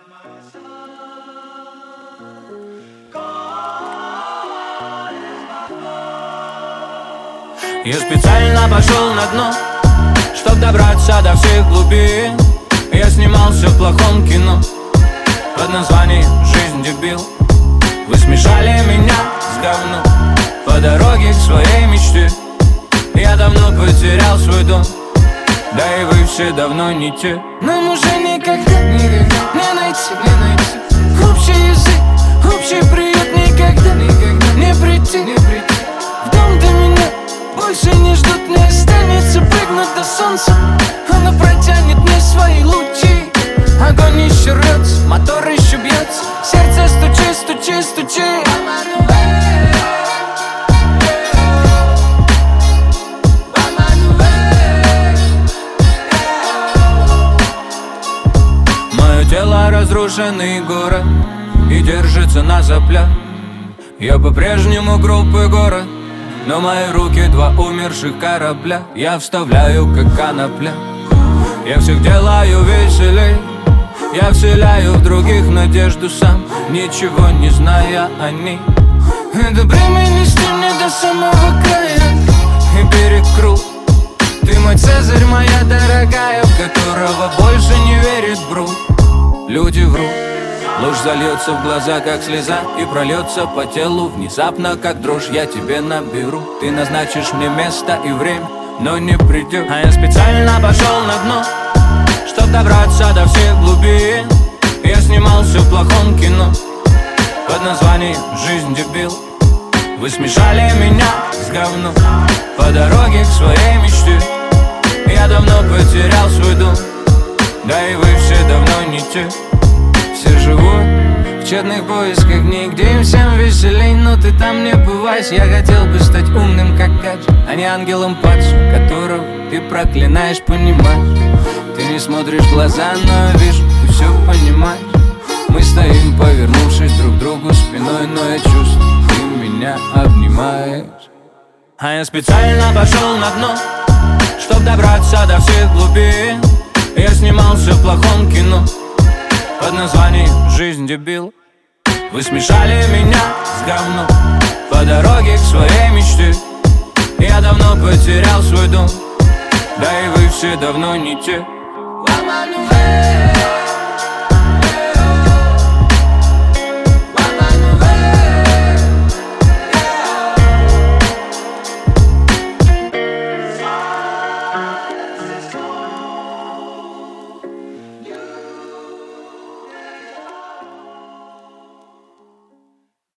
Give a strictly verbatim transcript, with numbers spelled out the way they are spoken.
Я специально пошел на дно, чтоб добраться до всех глубин. Я снимался в плохом кино под названием «Жизнь, дебил». Вы смешали меня с говном по дороге к своей мечте. Я давно потерял свой дом, да и вы все давно не те. Нам уже никогда, никогда не найти, не найти общий язык, общий приют. Никогда, никогда не прийти, не прийти в дом до меня. Больше не ждут, мне останется прыгнуть до солнца. Оно протянет мне свои лучи. Огонь еще рвется, мотор еще бьется, сердце стучи, стучи, стучи. Мое тело разрушенный город и держится на соплях. Я по-прежнему группы город, но мои руки два умерших корабля. Я вставляю как конопля, я всех делаю веселей. Я вселяю в других надежду сам, ничего не зная о ней. Это бремя нести мне до самого края и берег круг. Ты мой Цезарь, моя дорогая, в которого больше не верит Брук. Люди врут, ложь зальется в глаза, как слеза, и прольется по телу внезапно, как дрожь. Я тебе наберу, ты назначишь мне место и время, но не придет. А я специально пошел на дно, чтоб добраться до всех глубин. Я снимался в плохом кино под названием «Жизнь, дебил». Вы смешали меня с говном по дороге к своей мечте. Я давно потерял свой дом, да и вы все давно не те. Все живут в тщетных поисках дней, где им всем веселей, но ты там не бываешь. Я хотел бы стать умным, как гаджет, а не ангелом падшим, которого ты проклинаешь, понимаешь. Ты не смотришь в глаза, но я вижу, ты все понимаешь. Мы стоим, повернувшись друг к другу спиной, но я чувствую, ты меня обнимаешь. А я специально пошел на дно, чтоб добраться до всех глубин. Я снимался в плохом кино под названием «Жизнь, дебил». Вы смешали меня с говном по дороге к своей мечте. Я давно потерял свой дом, да и вы все давно не те.